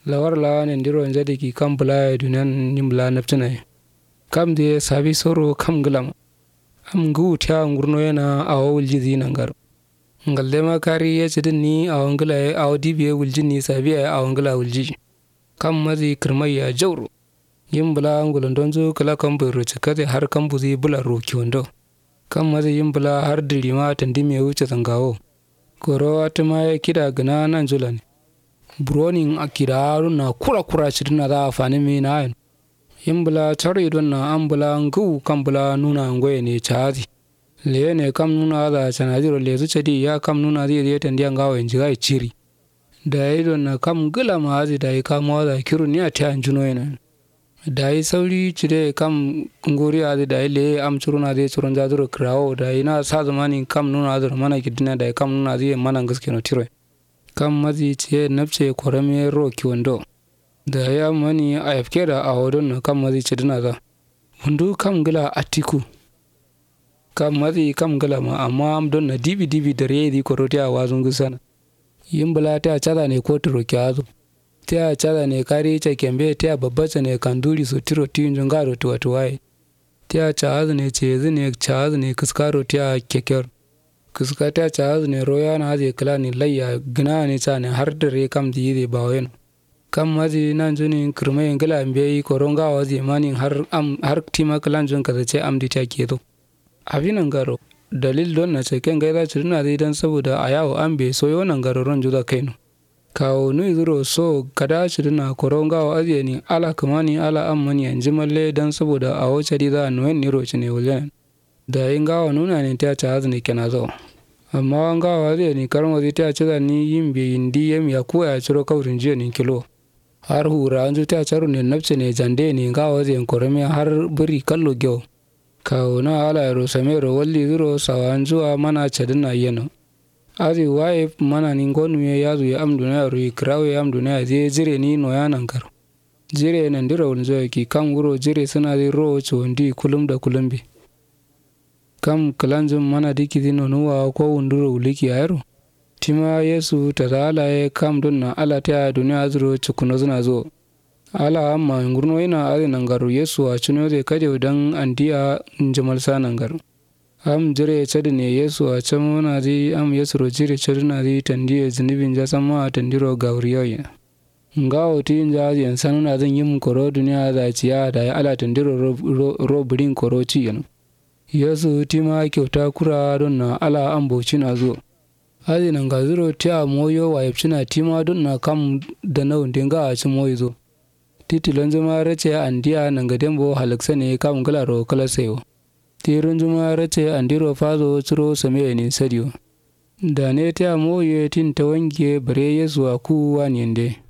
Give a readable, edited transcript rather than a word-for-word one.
lawar la ne ndiro njadi ki kam bula dunan nimbla naptana kam de sabi soro kam gilam am ngu ta ngurno yana awo wulji nangar ngalle ma kari ya cidin ni awo ngila awo dibiye wulji ni sabi awo ngila wulji kam mazi kirmaya jawro yimbla ngulon donzo kala kam buru cikate har kam buzi bula roki wando kam mazi yimbla har dirima tandime wuce zangawo koro atuma ya kida gana nan julani bronin akida na kura cidina da afani mi na yin yimbla tare don na ambula ngu kambula nuna ngoye ne chazi le ne kam nuna da chanajiro le zu cedi ya kam nuna zai tandiya ngawo injiga chiri da yi don na kam gila maazi da yi kamo da kiru ni a ta anjuno yana da yi sauri cire kam nguri azi da yi le am curuna zai curun zazuru krawo da yi na sa zamani kam nuna azur mana kidina da yi kam nuna zai mana gaske no tiro kam mazi ce nafce korame ro kiwando da ya mani a yafke da a wadon na kam mazi ce dina za hundu kam gila atiku kam mazi kam gila ma amma am don na dibi da re di koroti a wazun gusana yimbala ta cada ne ko tiro kyazo ta cada ne kari ce kembe ta babbace ne kanduri so tiro tin jungaro to wai ta caaz ne ce zine caaz ne kuskaro ta keker kuska ta caaz ne roya na je kala ni layya gina ne ca ne har dare kam di de bawen kam mazi nan juni kirmai ngala mbe koronga wazi mani har tima kalan jun kaza ce am di ta keto abinan garo dalil don na ce ken gaida cirina dai dan saboda a yawo an bai soyo nan garoron juda kaino kawo nui zuro so kada cirina koronga wa aziye ni ala kamani ala ammani yanji malle dan saboda a wace di za a nuwen ni roci ne wulen da yin gawa nuna ne ta ci azini kena zo amma wan gawa aziye ni karon wazi ta ci ni yin bai yindi yam ya kuwa ya ciro kaurin jiya ni kilo har hura an ta caro ne nafce ne jande ne gawa aziye korome har biri kallo gyau kawo na ala yaro samero walli zuro sawan zuwa mana cadina yano azi waye mana ni ngonu ya yazu ya amduna yaro ikrawe ya amduna ya zai jire ni no yanan karo jire nan dira wunzo ki kam wuro jire suna zai ro chondi kulum da kulumbi kam kalanjum mana diki dino nuwa ko wunduro uliki yaro tima yesu tazala ya kam don na ala ta duniya zuro cikuno zuna zo ala amma ngurno ina ari nangaru yesu a cino zai kaje dan andiya jamal sa nangaru am jire chadine yesu a chamona ji am yesu ro jire chadina ji tandiye zinibin ja sama tandiro gauriyoyi ngawo tin ja yan sanuna zan yim koro duniya za ciya da ala tandiro ro birin koro ci yan yesu tima kyauta kura don na ala amboci na zo ari nangazuro tiya moyo wa yipcina tima don na kam da nawun dinga a ci moyo zo titilon zuma race andiya nangadembo halaksa ne kam galaro kala sayo tirun zuma race andiro fazo ciro same ne sadiyo da ne ta moye tin ta wange bare yesu ku wani yande